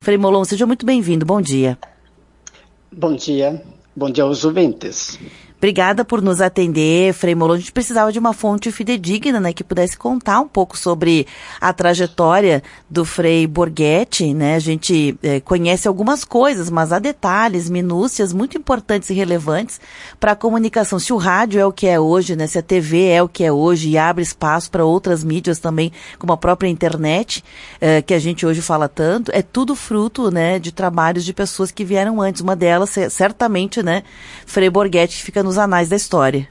Frei Molon, seja muito bem-vindo, bom dia. Bom dia aos ouvintes. Obrigada por nos atender, Frei Molon. A gente precisava de uma fonte fidedigna, né, que pudesse contar um pouco sobre a trajetória do Frei Borghetti, né? A gente conhece algumas coisas, mas há detalhes, minúcias muito importantes e relevantes para a comunicação. Se o rádio é o que é hoje, né, se a TV é o que é hoje e abre espaço para outras mídias também, como a própria internet, que a gente hoje fala tanto, é tudo fruto, né, de trabalhos de pessoas que vieram antes. Uma delas, certamente, né, Frei Borghetti, que fica nos anais da história.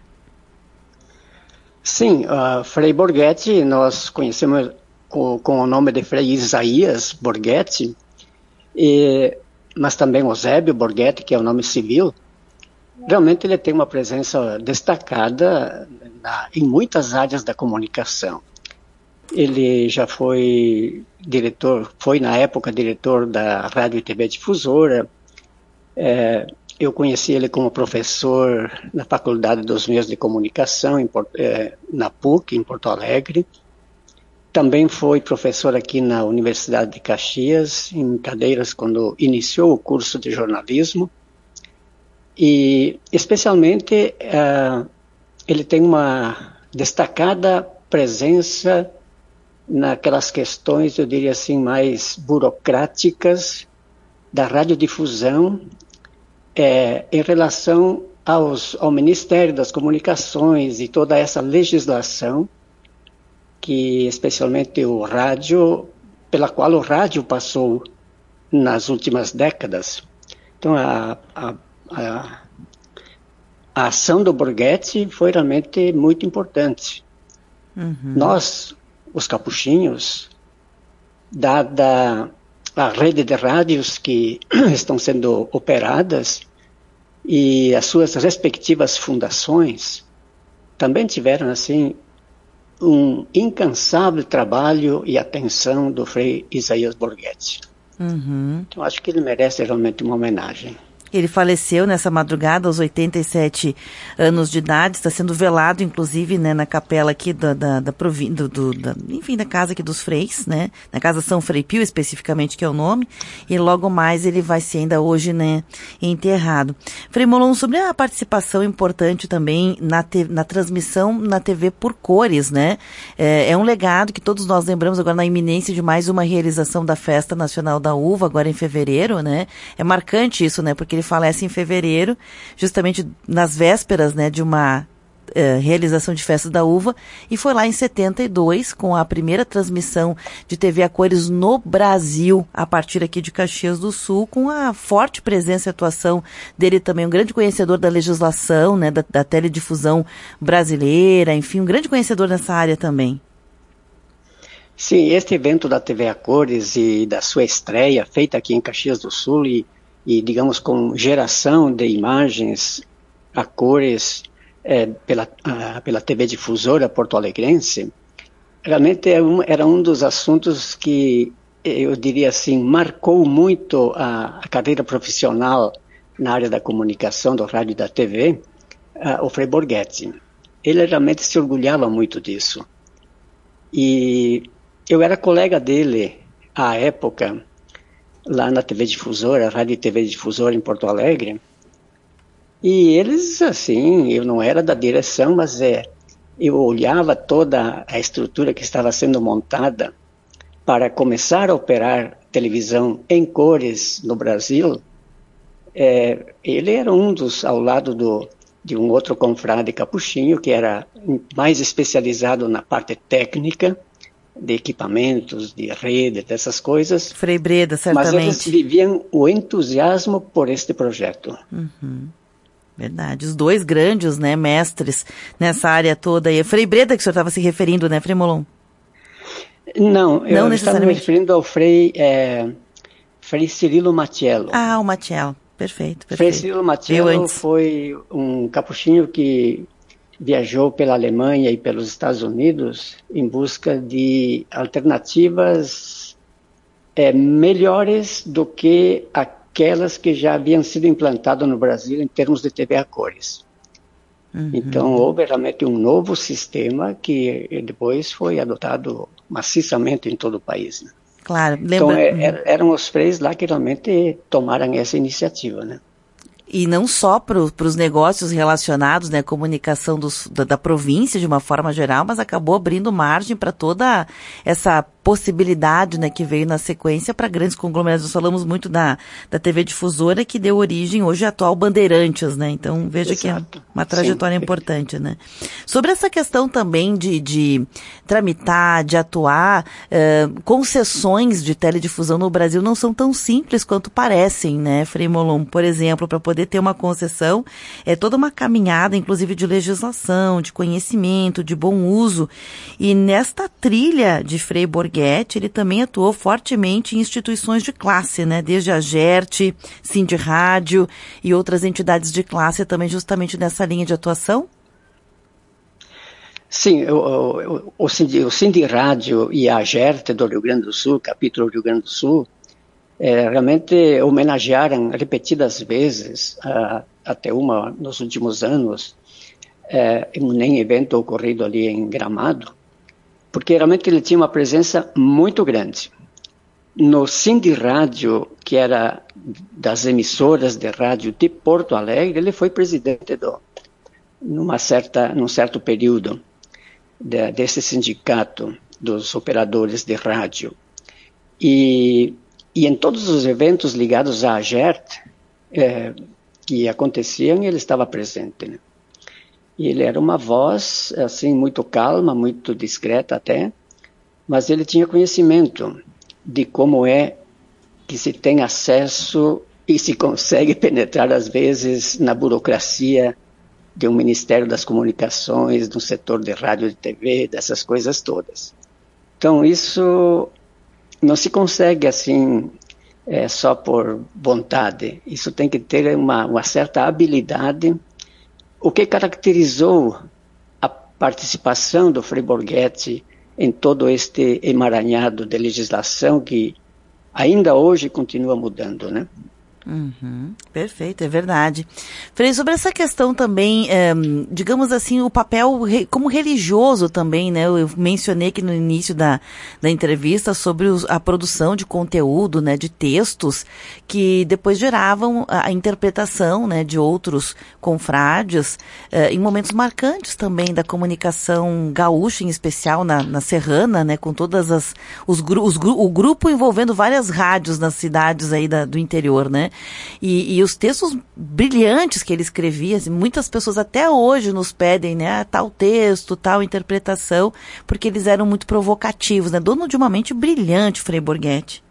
Sim, Frei Borghetti nós conhecemos com o nome de Frei Isaías Borghetti, mas também Eusébio Borghetti, que é o nome civil. Realmente ele tem uma presença destacada em muitas áreas da comunicação. Ele já foi na época diretor da Rádio e TV Difusora. Eu conheci ele como professor na Faculdade dos Meios de Comunicação, na PUC, em Porto Alegre. Também foi professor aqui na Universidade de Caxias, em cadeiras quando iniciou o curso de jornalismo. E, especialmente, ele tem uma destacada presença naquelas questões, eu diria assim, mais burocráticas da radiodifusão, em relação ao Ministério das Comunicações e toda essa legislação que, especialmente o rádio, pela qual o rádio passou nas últimas décadas. Então, a ação do Borghetti foi realmente muito importante. Uhum. Nós, os capuchinhos, dada a rede de rádios que estão sendo operadas e as suas respectivas fundações, também tiveram, assim, um incansável trabalho e atenção do Frei Isaías Borghetti. Uhum. Então, acho que ele merece realmente uma homenagem. Ele faleceu nessa madrugada aos 87 anos de idade, está sendo velado, inclusive, né, na capela aqui da casa aqui dos freis, né, na casa São Frei Pio, especificamente, que é o nome, e logo mais ele vai ser ainda hoje, né, enterrado. Frei Molon, sobre a participação importante também na transmissão na TV por cores, né, é um legado que todos nós lembramos agora na iminência de mais uma realização da Festa Nacional da Uva, agora em fevereiro, né, é marcante isso, né, porque ele falece em fevereiro, justamente nas vésperas, né, de uma realização de Festa da Uva, e foi lá em 72, com a primeira transmissão de TV a cores no Brasil, a partir aqui de Caxias do Sul, com a forte presença e atuação dele também, um grande conhecedor da legislação, né, da teledifusão brasileira, enfim, um grande conhecedor nessa área também. Sim, este evento da TV a cores e da sua estreia, feita aqui em Caxias do Sul e digamos, com geração de imagens a cores pela TV Difusora porto-alegrense, realmente era um dos assuntos que, eu diria assim, marcou muito a carreira profissional na área da comunicação, do rádio e da TV, o Frei Borghetti. Ele realmente se orgulhava muito disso. E eu era colega dele à época, lá na TV Difusora, a Rádio e TV Difusora em Porto Alegre, e eles, assim, eu não era da direção, mas eu olhava toda a estrutura que estava sendo montada para começar a operar televisão em cores no Brasil. Ele era um dos, ao lado de um outro confrade capuchinho, que era mais especializado na parte técnica, de equipamentos, de rede, dessas coisas. Frei Breda, certamente. Mas eles viviam o entusiasmo por este projeto. Uhum. Verdade. Os dois grandes, né, mestres nessa área toda. E Frei Breda que o senhor estava se referindo, né, Frei Molon? Não, eu estava me referindo ao Frei Cirilo Mattiello. Ah, o Mattiello. Perfeito. Frei Cirilo Mattiello foi um capuchinho que viajou pela Alemanha e pelos Estados Unidos em busca de alternativas melhores do que aquelas que já haviam sido implantadas no Brasil em termos de TV a cores. Uhum. Então, houve realmente um novo sistema que depois foi adotado maciçamente em todo o país, né? Claro. Então, eram os freios lá que realmente tomaram essa iniciativa, né? E não só para os negócios relacionados, né, comunicação da província de uma forma geral, mas acabou abrindo margem para toda essa possibilidade, né, que veio na sequência para grandes conglomerados. Nós falamos muito da TV Difusora, que deu origem hoje à atual Bandeirantes, né? Então veja que é uma trajetória importante, né? Sobre essa questão também de tramitar, de atuar, concessões de teledifusão no Brasil não são tão simples quanto parecem, né, Frei Molon? Por exemplo, para poder ter uma concessão, é toda uma caminhada, inclusive de legislação, de conhecimento, de bom uso. E nesta trilha de Frei Borghetti, ele também atuou fortemente em instituições de classe, né? Desde a GERT, Sindirádio e outras entidades de classe também justamente nessa linha de atuação? Sim, o Sindirádio e a GERT do Rio Grande do Sul, capítulo do Rio Grande do Sul, realmente homenagearam repetidas vezes, até uma nos últimos anos, em evento ocorrido ali em Gramado, porque realmente ele tinha uma presença muito grande. No Sindirádio, que era das emissoras de rádio de Porto Alegre, ele foi presidente num certo período desse sindicato dos operadores de rádio. E em todos os eventos ligados à GERT que aconteciam, ele estava presente, né? E ele era uma voz, assim, muito calma, muito discreta até, mas ele tinha conhecimento de como é que se tem acesso e se consegue penetrar, às vezes, na burocracia de um Ministério das Comunicações, do setor de rádio e TV, dessas coisas todas. Então, isso não se consegue, assim, só por vontade. Isso tem que ter uma certa habilidade. O que caracterizou a participação do Frei Borghetti em todo este emaranhado de legislação que ainda hoje continua mudando, né? Uhum, perfeito, é verdade. Frei, sobre essa questão também, digamos assim, o papel como religioso também, né? Eu mencionei aqui no início da entrevista sobre a produção de conteúdo, né? De textos que depois geravam a interpretação, né? De outros confrades em momentos marcantes também da comunicação gaúcha, em especial na Serrana, né? Com todas o grupo envolvendo várias rádios nas cidades aí do interior, né? E os textos brilhantes que ele escrevia, assim, muitas pessoas até hoje nos pedem, né, tal texto, tal interpretação, porque eles eram muito provocativos, né? Dono de uma mente brilhante, Frei Borghetti.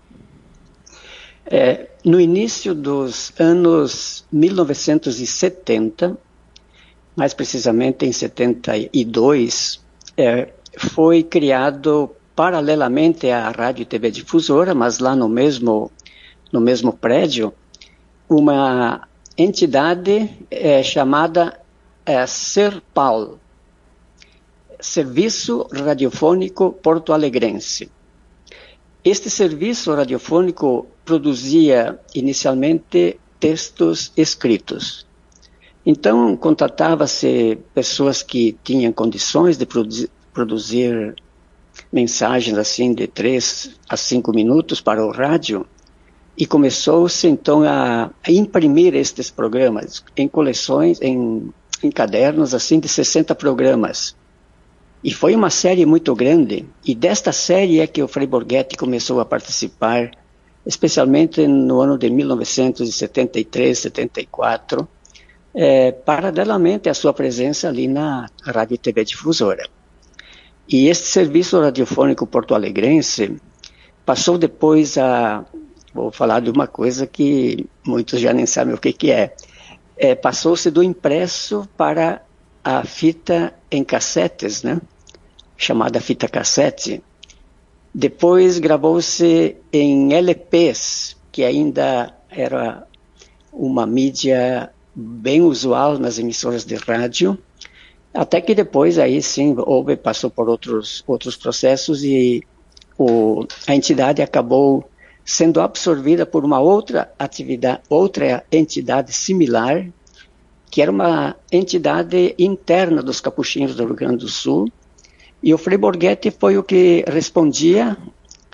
No início dos anos 1970, mais precisamente em 72, foi criado paralelamente à Rádio e TV Difusora, mas lá no mesmo prédio, uma entidade chamada SERPAL, Serviço Radiofônico Porto Alegrense. Este serviço radiofônico produzia inicialmente textos escritos. Então, contatava-se pessoas que tinham condições de produzir mensagens assim de 3 a 5 minutos para o rádio. E começou-se, então, a imprimir estes programas em coleções, em cadernos, assim, de 60 programas. E foi uma série muito grande. E desta série é que o Frei Borghetti começou a participar, especialmente no ano de 1973, 74, paralelamente à sua presença ali na Rádio e TV Difusora. E este serviço radiofônico porto-alegrense passou depois vou falar de uma coisa que muitos já nem sabem o que é. Passou-se do impresso para a fita em cassetes, né? Chamada fita cassete. Depois gravou-se em LPs, que ainda era uma mídia bem usual nas emissoras de rádio, até que depois aí sim passou por outros processos e a entidade acabou sendo absorvida por uma outra entidade similar, que era uma entidade interna dos capuchinhos do Rio Grande do Sul, e o Frei Borghetti foi o que respondia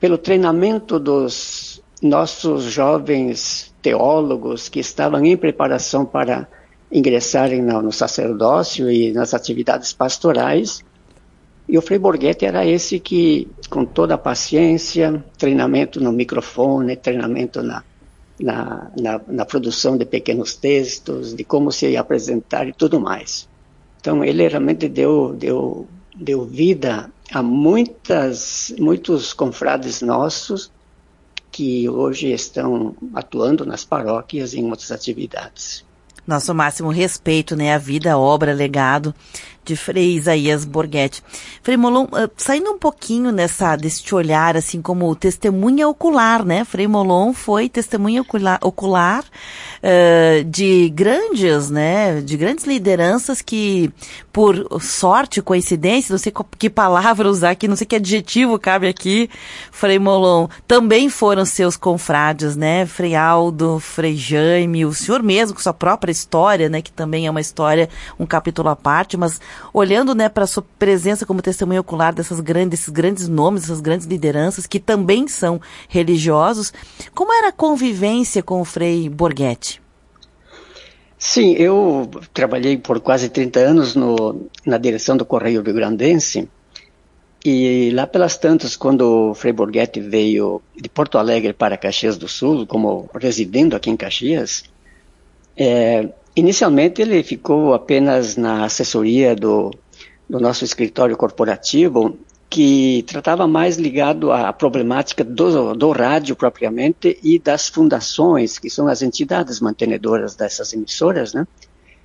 pelo treinamento dos nossos jovens teólogos que estavam em preparação para ingressarem no sacerdócio e nas atividades pastorais. E o Frei Borghetti era esse que, com toda a paciência, treinamento no microfone, treinamento na produção de pequenos textos, de como se apresentar e tudo mais. Então, ele realmente deu vida a muitos confrades nossos que hoje estão atuando nas paróquias e em outras atividades. Nosso máximo respeito, né, à vida, obra, legado de Frei Isaías Borghetti. Frei Molon, saindo um pouquinho deste olhar, assim, como testemunha ocular, né? Frei Molon foi testemunha ocular de grandes lideranças que, por sorte, coincidência, não sei que palavra usar aqui, não sei que adjetivo cabe aqui, Frei Molon, também foram seus confrades, né? Frei Aldo, Frei Jaime, o senhor mesmo, com sua própria história, né? Que também é uma história, um capítulo à parte, mas olhando, né, para a sua presença como testemunha ocular desses grandes nomes, dessas grandes lideranças que também são religiosos, como era a convivência com o Frei Borghetti? Sim, eu trabalhei por quase 30 anos na direção do Correio Rio-Grandense, e lá pelas tantas, quando o Frei Borghetti veio de Porto Alegre para Caxias do Sul, como residindo aqui em Caxias, inicialmente ele ficou apenas na assessoria do nosso escritório corporativo, que tratava mais ligado à problemática do rádio propriamente e das fundações, que são as entidades mantenedoras dessas emissoras, né?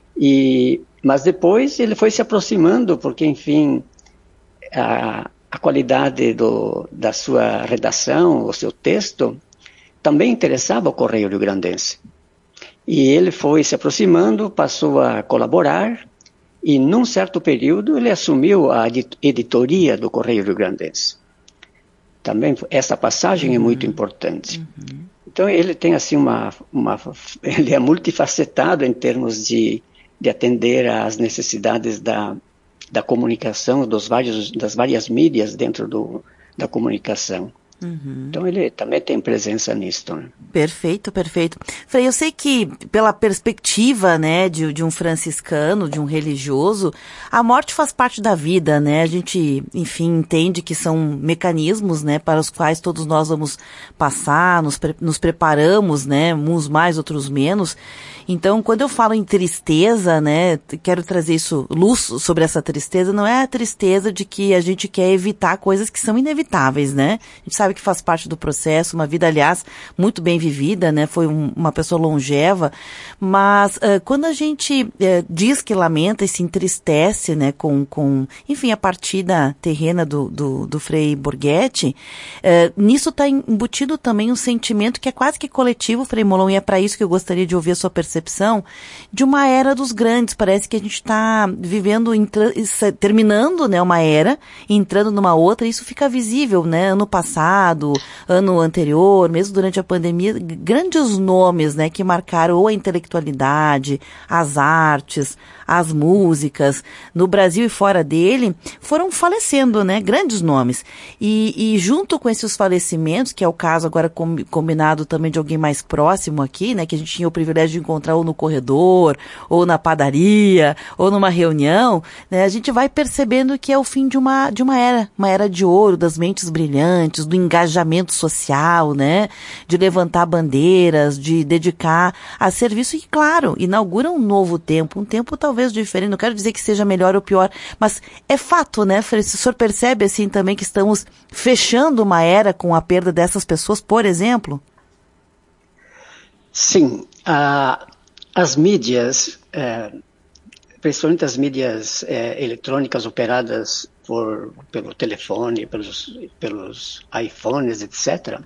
Mas depois ele foi se aproximando, porque, enfim, a qualidade da sua redação, o seu texto, também interessava o Correio Rio-Grandense. E ele foi se aproximando, passou a colaborar, e num certo período ele assumiu a editoria do Correio Rio-Grandense. Também essa passagem é muito importante. Então ele tem assim ele é multifacetado em termos de atender às necessidades da comunicação, das várias mídias dentro da comunicação. Então ele também tem presença nisto, né? Perfeito. Frei, eu sei que pela perspectiva, né, de um franciscano, de um religioso, a morte faz parte da vida, né? A gente, enfim, entende que são mecanismos, né, para os quais todos nós vamos passar, nos preparamos, né, uns mais, outros menos. Então, quando eu falo em tristeza, né, quero trazer luz sobre essa tristeza, não é a tristeza de que a gente quer evitar coisas que são inevitáveis, né? A gente sabe que faz parte do processo, uma vida, aliás, muito bem vivida, né? Foi uma pessoa longeva, mas quando a gente diz que lamenta e se entristece, né, enfim, a partida terrena do Frei Borghetti, nisso está embutido também um sentimento que é quase que coletivo, Frei Molon, e é para isso que eu gostaria de ouvir a sua percepção de uma era dos grandes. Parece que a gente está vivendo, terminando, né, uma era, entrando numa outra, e isso fica visível, né? Ano passado, ano anterior, mesmo durante a pandemia, grandes nomes, né, que marcaram ou a intelectualidade, as artes, as músicas, no Brasil e fora dele, foram falecendo, né, grandes nomes. E junto com esses falecimentos, que é o caso agora combinado também de alguém mais próximo aqui, né, que a gente tinha o privilégio de encontrar ou no corredor, ou na padaria, ou numa reunião, né, a gente vai percebendo que é o fim de uma era de ouro, das mentes brilhantes, do engajamento social, né, de levantar bandeiras, de dedicar a serviço e, claro, inaugura um novo tempo, um tempo talvez diferente, não quero dizer que seja melhor ou pior, mas é fato, né, Frei? O senhor percebe assim também que estamos fechando uma era com a perda dessas pessoas, por exemplo? Sim, as mídias, principalmente as mídias eletrônicas operadas pelo telefone, pelos iPhones, etc.,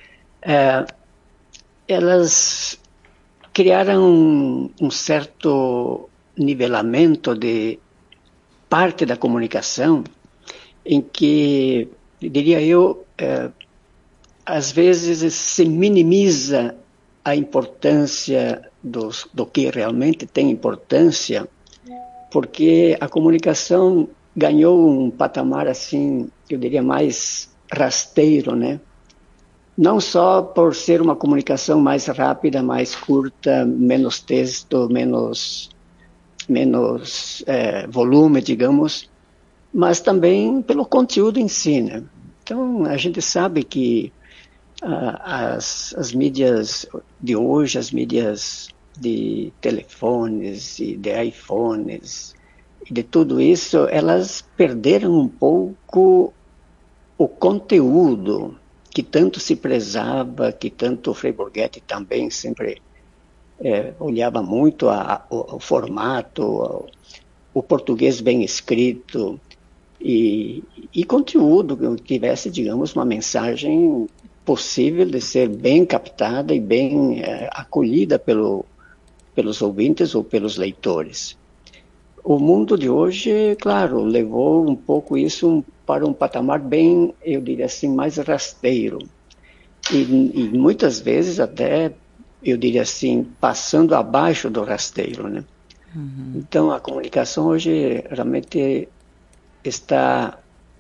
elas criaram um certo nivelamento de parte da comunicação em que, diria eu, às vezes se minimiza a importância do que realmente tem importância, porque a comunicação ganhou um patamar, assim, eu diria, mais rasteiro, né? Não só por ser uma comunicação mais rápida, mais curta, menos texto, menos volume, digamos, mas também pelo conteúdo em si, né? Então, a gente sabe que as mídias de hoje, as mídias de telefones e de iPhones, e de tudo isso, elas perderam um pouco o conteúdo que tanto se prezava, que tanto o Frei Borghetti também sempre olhava muito o formato, o português bem escrito e conteúdo que tivesse, digamos, uma mensagem possível de ser bem captada e bem acolhida pelos ouvintes ou pelos leitores. O mundo de hoje, claro, levou um pouco isso para um patamar bem, eu diria assim, mais rasteiro. E muitas vezes até, eu diria assim, passando abaixo do rasteiro, né? Uhum. Então, a comunicação hoje realmente está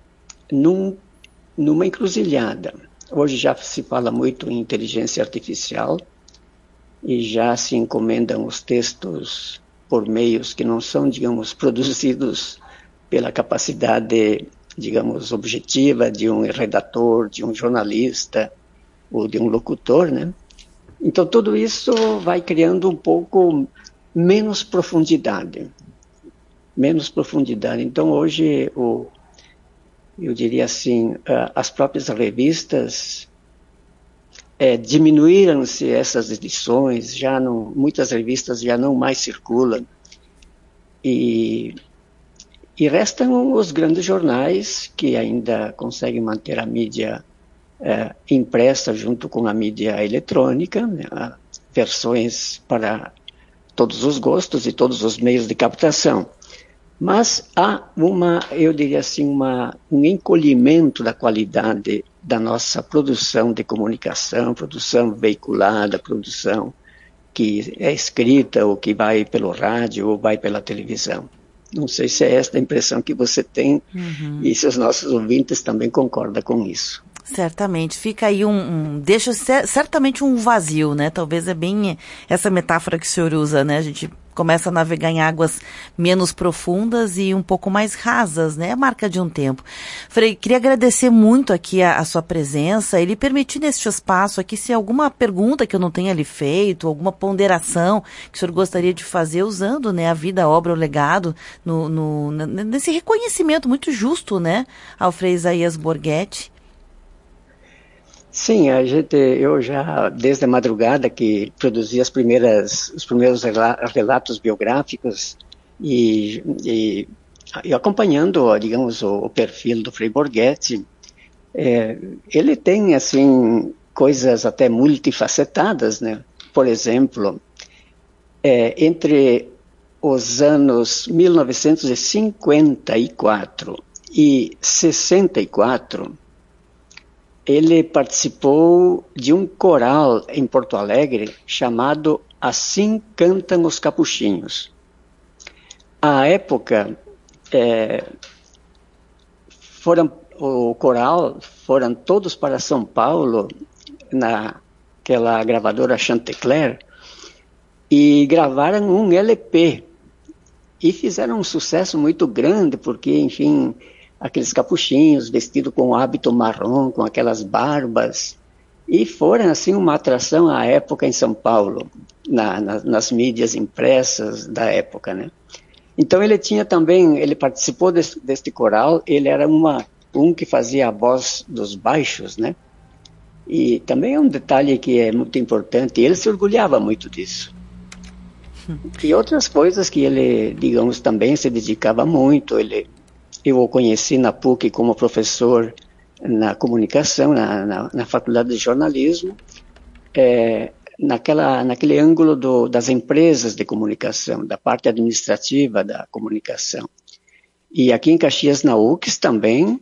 numa encruzilhada. Hoje já se fala muito em inteligência artificial e já se encomendam os textos por meios que não são, digamos, produzidos pela capacidade, digamos, objetiva de um redator, de um jornalista ou de um locutor, né? Então, tudo isso vai criando um pouco menos profundidade. Menos profundidade. Então, hoje, eu diria assim, as próprias revistas diminuíram-se essas edições, muitas revistas já não mais circulam. E restam os grandes jornais que ainda conseguem manter a mídia impressa junto com a mídia eletrônica, né, versões para todos os gostos e todos os meios de captação. Mas há eu diria assim, um encolhimento da qualidade da nossa produção de comunicação, produção veiculada, produção que é escrita ou que vai pelo rádio ou vai pela televisão. Não sei se é esta a impressão que você tem e se os nossos ouvintes também concordam com isso. Certamente, fica aí deixa certamente um vazio, né? Talvez é bem essa metáfora que o senhor usa, né? A gente começa a navegar em águas menos profundas e um pouco mais rasas, né? É a marca de um tempo. Frei, queria agradecer muito aqui a sua presença e lhe permitir neste espaço aqui, se alguma pergunta que eu não tenha lhe feito, alguma ponderação que o senhor gostaria de fazer usando, né, a vida, a obra, o legado, nesse reconhecimento muito justo, né, ao Frei Isaías Borghetti. Sim, eu já, desde a madrugada que produzi os primeiros relatos biográficos e acompanhando, digamos, o perfil do Frei Borghetti, ele tem, assim, coisas até multifacetadas, né? Por exemplo, entre os anos 1954 e 64, ele participou de um coral em Porto Alegre chamado Assim Cantam os Capuchinhos. À época, o coral foram todos para São Paulo, naquela gravadora Chantecler, e gravaram um LP. E fizeram um sucesso muito grande, porque, enfim, aqueles capuchinhos vestidos com hábito marrom, com aquelas barbas, e foram assim uma atração à época em São Paulo, nas mídias impressas da época, né? Então ele participou deste coral, ele era um que fazia a voz dos baixos, né? E também é um detalhe que é muito importante, ele se orgulhava muito disso. E outras coisas que ele, digamos, também se dedicava muito, eu o conheci na PUC como professor na comunicação, na faculdade de jornalismo, naquele ângulo das empresas de comunicação, da parte administrativa da comunicação. E aqui em Caxias, na UCS também,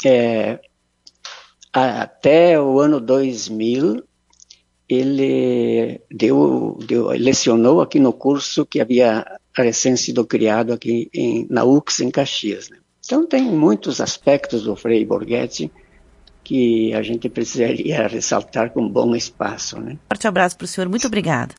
até o ano 2000, ele lecionou aqui no curso que havia recém sido criado aqui na UCS em Caxias, né? Então tem muitos aspectos do Frei Borghetti que a gente precisaria ressaltar com bom espaço, né? Forte abraço para o senhor, muito obrigada.